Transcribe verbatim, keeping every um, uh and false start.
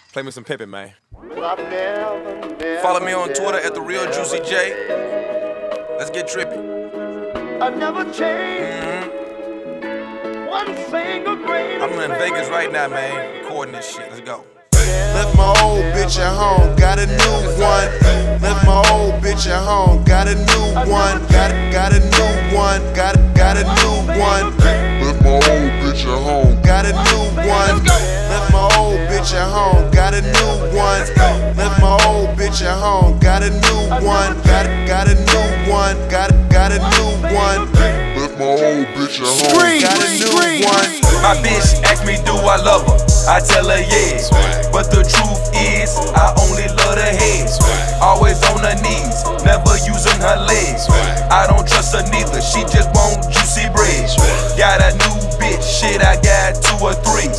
Play me some Pippin, man. Never, never, Follow me on Twitter at the Real Juicy J. Let's get trippy. I never changed Mm-hmm. one single grain. I'm in Vegas right now, man. Recording this shit. Let's go. Left my old bitch at home, got a new one. Left my old bitch at home, got a new one. Got got a new one. Got got a new one. Left my old bitch at home. Got a new one. Left my old bitch at home, got a new one. Left my old bitch at home, got a new one. Got got a new one. Got got a new one. Left my old bitch at home. Got a new one. My bitch asked me, do I love her? I tell her yes. But the truth is, I only love her head. Always on her knees, never using her legs. I don't trust her neither, she just want juicy bread. Got a new bitch, shit, I got two or three.